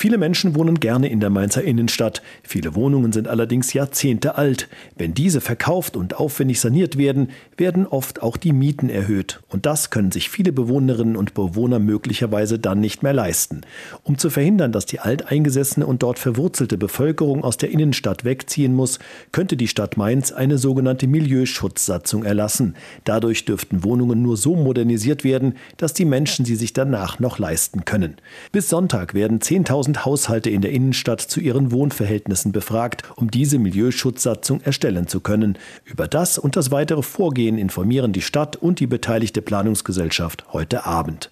Viele Menschen wohnen gerne in der Mainzer Innenstadt. Viele Wohnungen sind allerdings Jahrzehnte alt. Wenn diese verkauft und aufwendig saniert werden, werden oft auch die Mieten erhöht. Und das können sich viele Bewohnerinnen und Bewohner möglicherweise dann nicht mehr leisten. Um zu verhindern, dass die alteingesessene und dort verwurzelte Bevölkerung aus der Innenstadt wegziehen muss, könnte die Stadt Mainz eine sogenannte Milieuschutzsatzung erlassen. Dadurch dürften Wohnungen nur so modernisiert werden, dass die Menschen sie sich danach noch leisten können. Bis Sonntag werden 10.000 Haushalte in der Innenstadt zu ihren Wohnverhältnissen befragt, um diese Milieuschutzsatzung erstellen zu können. Über das und das weitere Vorgehen informieren die Stadt und die beteiligte Planungsgesellschaft heute Abend.